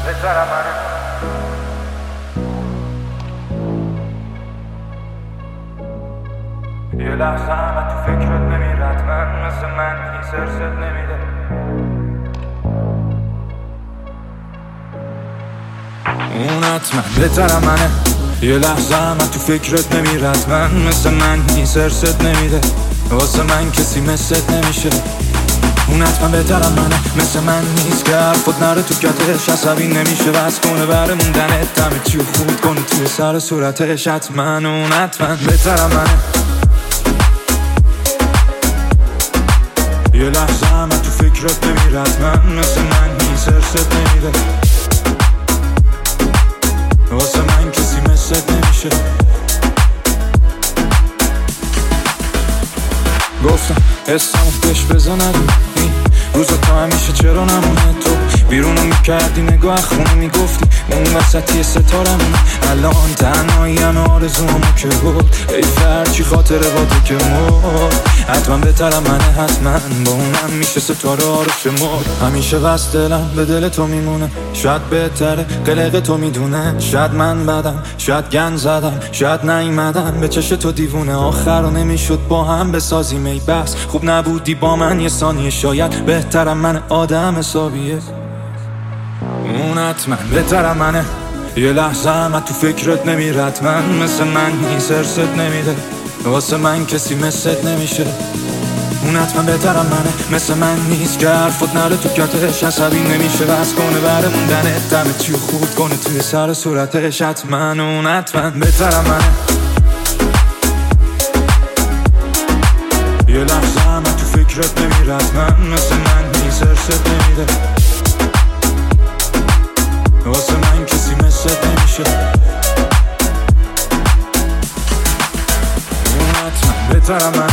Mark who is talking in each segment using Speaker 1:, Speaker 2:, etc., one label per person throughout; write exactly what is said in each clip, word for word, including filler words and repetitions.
Speaker 1: بهترم منه. یه لحظه همه تو فکرت نمیرد، من مثل من این سرست نمیده. اون حتما بهترم منه. یه لحظه همه تو فکرت نمیرد، من مثل من این سرست نمیده. واسه من کسی مثلت نمیشه. اون حتما بهترم منه، مثل من نیست که حرفت نره تو کتش. عصبی نمیشه بس کنه بره موندنت، همه چیو خورد کنه توی سر صورتش. حتما اون حتما بهترم منه. یه لحظه همه تو فکرت نمیرد، من مثل من این سرست نمیده. واسه من کسی مثلت نمیشه. گفتم اسمو بهش بزنم این روزا تا همیشه چرا نمونه تو بیرونو میکردی نگاه خونه میگفتی اون وسطی ستارمونه. الان تنهایی همه آرزومو که بود ای فرچی خاطر با تو که مرد. حتما بهترم منه، حتما با اونم میشه ستاره ها رو شمرد. همیشه بس دلم به دل تو میمونه، شاید بهتره قلق تو میدونه. شاید من بدم، شاید گن زدم، شاید نیومدم به چش تو دیوونه. آخر رو نمیشد با هم بسازیم ای بس خوب نبودی با من یه ثانیه. شاید بهترم من آدم حسابیه. اون حتما بهترم منه. یه لحظه همه تو فکرت نمیرد، من مثل من این سرست نمیده. واسه من کسی مثلت نمیشه. اون حتما بهترم منه، مثل من نیست که حرفت نره تو کتش. عصبی نمیشه بس کنه بره موندنت، همه چیو خورد کنه توی سر صورتش. حتما اون حتما بهترم منه. یه لحظه همه تو فکرت نمیرد، من مثل من این سرست نمیده. واسه من کسی مثلت نمیشه. اون حتما بهترم منه.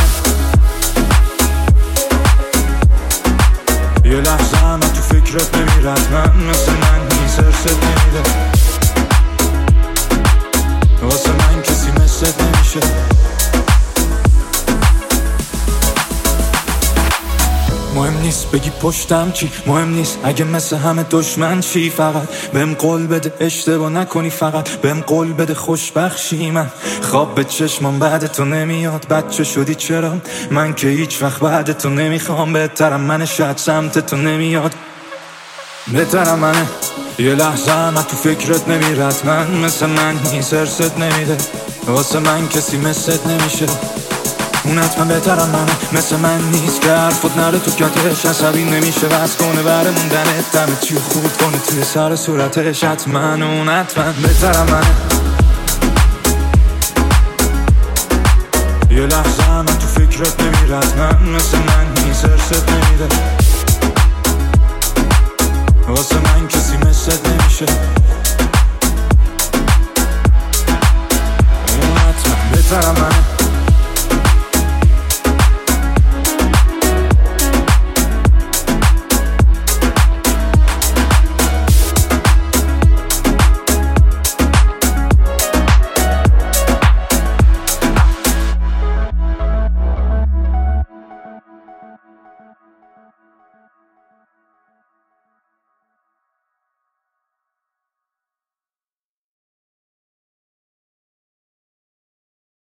Speaker 1: یه لحظه همه تو فکرت نمیرد، من مثل من این سرست نمیده. واسه من کسی مثلت نمیشه. مهم نیست بگی پشتم چی، مهم نیست اگه مثل همه دشمن چی. فقط بهم قول بده اشتباه نکنی، فقط بهم قول بده خوشبخشی. من خواب به چشمم بعد تو نمیاد، بچه شدی چرا من که هیچ وقت بعد تو نمیخوام. بهترم منه، شاید سمت تو نمیاد. بهترم منه. یه لحظه همه تو فکرت نمیرد، من مثل من این سرست نمیده. واسه من کسی مثلت نمیشه. اون حتما بهترم منه، مثل من نیست که حرفت نره تو کتش. عصبی نمیشه بس کنه بره موندنت، همه چیو خورد کنه توی سر صورتش. حتما اون حتما بهترم منه. یه لحظه همه تو فکرت نمیرد، من مثل من این سرست نمیده.